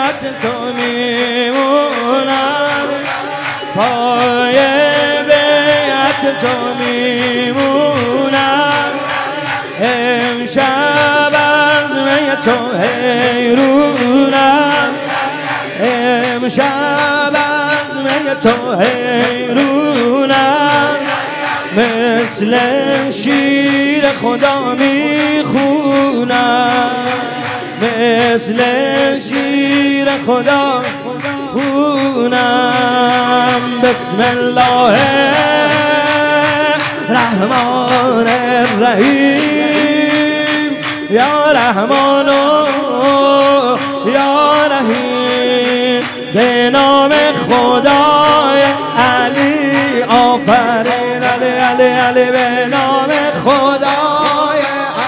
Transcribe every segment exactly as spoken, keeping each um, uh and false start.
بیعت تو میمونم، پای بیعت تو میمونم. امشب از می تو حیرونم، امشب از می تو حیرونم. مثل شیر خدا میخونم، مثل شیر خدا خونم. بسم الله الرحمن الرحیم، یا رحمان یا رحیم. به نام خدای علی آفرین، علی علی علی. به نام خدای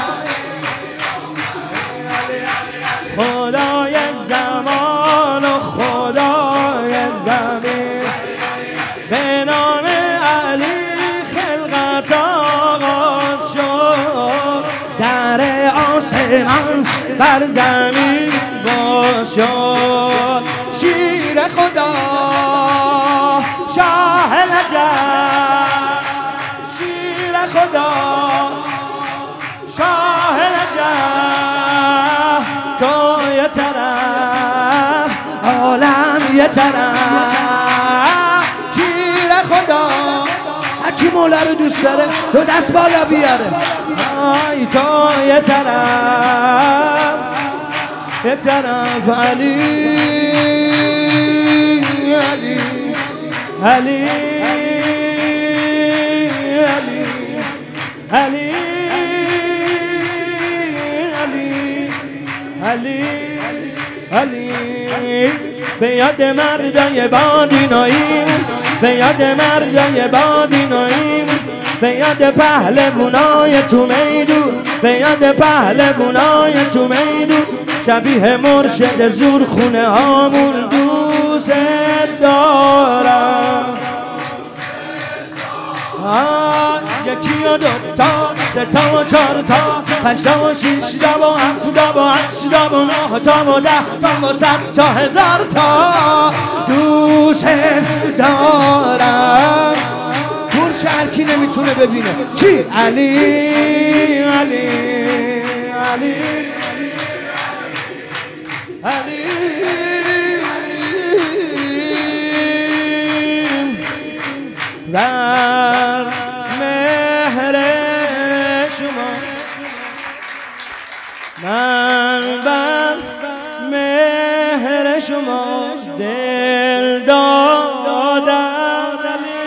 خدای زمان و خدای زمین. به نام علی خلقت آغاز شد، در آسمان بر زمین باز شد. شیر خدا شاه نجف، شیر خدا شاه نجف. تو یه طرف عالم یه طرف. شیر خدا هرکی مولا رو دوست داره دو دست بالا بیاره. آی تو یه طرف یه طرف علی علی علی علی علی علی علی. به یاد مردای بادیناییم، به یاد مردای بادیناییم، به یاد پهلوانای تو میدون، به یاد پهلوانای تو میدون. شبیه مرشد زور خونه هامون دوست دارم. یکی و دوتا ستا و چار تا پنج تا و شیش تا و هفت تا و هشت تا و نه تا و ده تا و صد تا هزار تا دوست دارم. دور شهرکی نمیتونه ببینه چی؟ علی علی علی علی. در مهر شما من بر مهر شما دل دادم،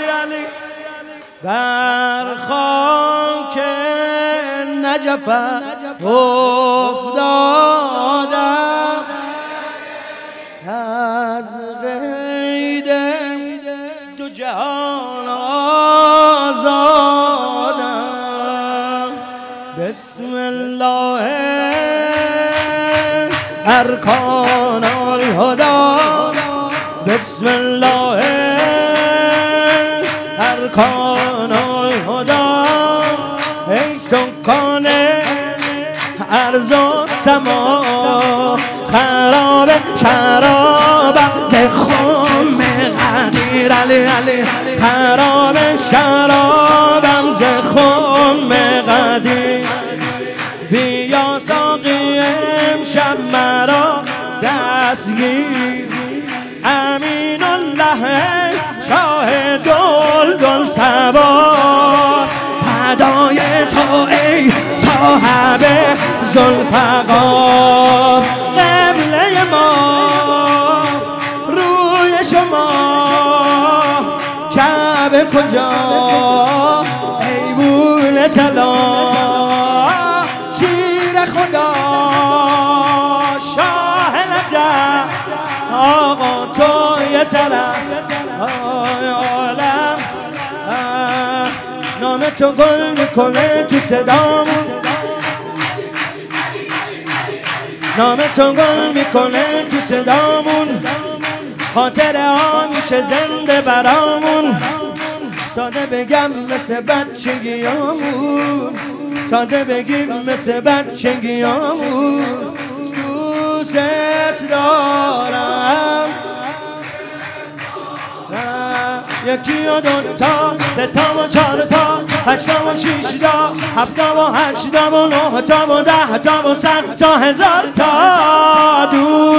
بر خاک نجف افتادم. از قید دو جهان آزادم. بسم الله ارکان الهدی، بسم الله ارکان الهدی. ای سکان ارض و سما، خراب شرابم ز خم غدیر. علی علی خراب شرابم ز خم غدیر. بیا ساقی امشب مرا دستگیر. امین الله شاه دل دل سوار، فدای تو ای صاحب ذوالفقار. قبله ما روی شما، کعبه کجا ایوون طلا. شیر خدا شاه نجف، آقا تو یه طرف عالم. نام تو گل میکنه تو صدامون، نام تو گل میکنه تو صدامون. خاطره ها میشه زنده برامون. ساده بگم مثل بچگیامون، ساده بگیم مثل بچگیامون. دوست دارم. یکی و دو تا سه تا و چهار تا هشت تا و شیش تا هفت تا و هشت تا و نه تا و ده تا و صد تا هزار تا دو